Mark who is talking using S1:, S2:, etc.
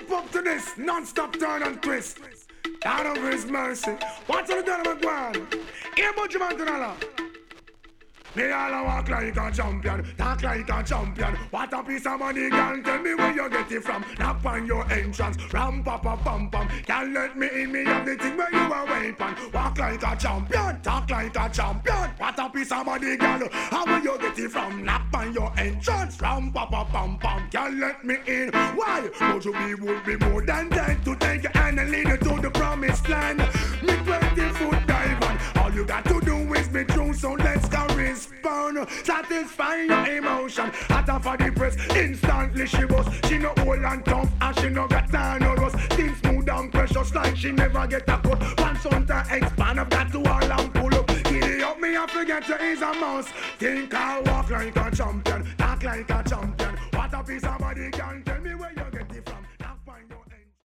S1: Jump up to this, non-stop turn and twist. God of His mercy. What's on the done of McGuire? Here, Bunch Man Tunala. Me all walk like a champion, talk like a champion. What a piece of money, girl, tell me where you get it from. Knock on your entrance, ram pa pa pam pam. Can't let me in, me have the thing where you are weapon. Walk like a champion, talk like a champion. What a piece of money, girl, how will you get it from? Knock on your entrance, ram pa pa pam pam. Can't let me in, why? Would you be would be more than dead to take your hand and lead you to the promised land? Me 20-foot dive on, all you got to do is be true, so let's go respond. Satisfy your emotion. Hotter for the press, instantly she was. She no old and tough, and she no got time no rust. Things smooth and precious like she never get a cut. Once on to expand, I've got to all and pull up. Giddy up me, I forget you is a mouse. Think I walk like a champion, talk like a champion. What a piece of body can tell me where you